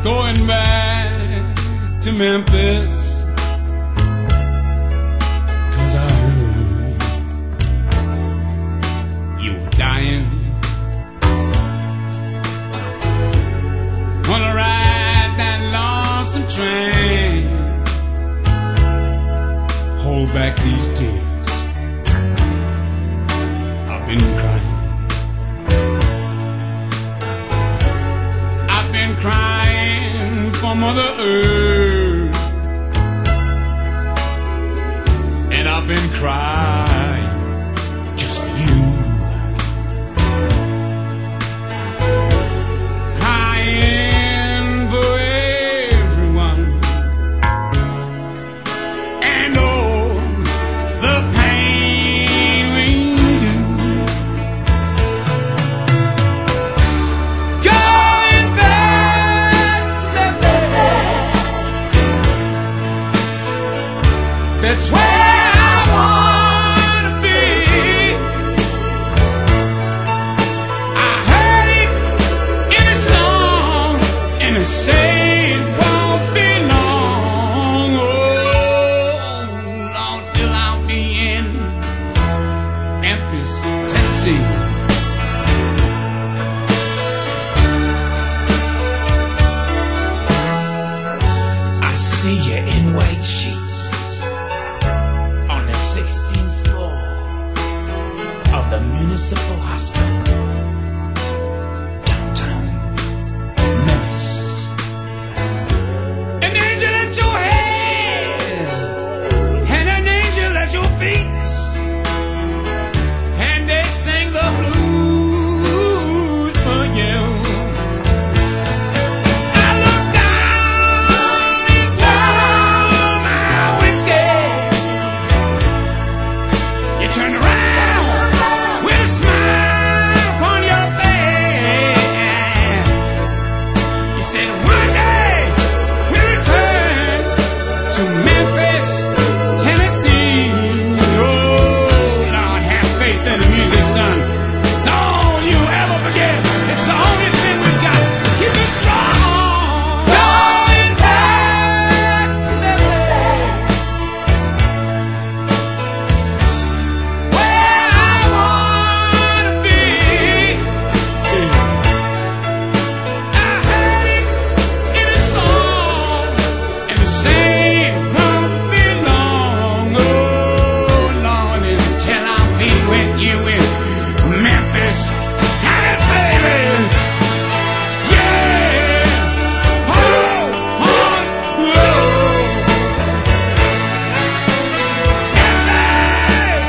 going back to Memphis, 'cause I heard you were dying. Wanna ride that lonesome train, hold back these tears. I've been crying. I've been crying for Mother Earth, and I've been crying just for you. Crying for everyone, and oh, the pain we do. Going back to Memphis, that's where I wanna be. I heard it in a song, and it said it won't be long. Oh, long till I'll be in Memphis, Tennessee. I see you in white sheets on the 16th floor of the Municipal Hospital, downtown Memphis. An angel at your head and an angel at your feet, and they sing the blues for you. I look down into my whiskey. You turn around with a smile upon your face. You said one day we'll return to Memphis, Tennessee. Oh, Lord, have faith in the music, son. Don't you ever forget, it's the only thing we've got to keep us strong. Going back to Memphis, where I wanna be. I heard it in a song, and it said it won't be long. Oh, Lord, until I'll be with you in Memphis, Tennessee. Yeah. Oh, oh, oh. Memphis,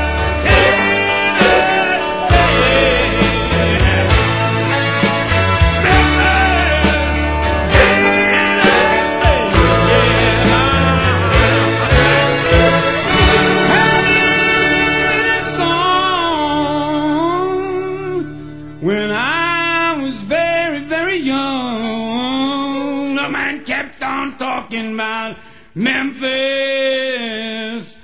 when I was very, very young, the man kept on talking about Memphis.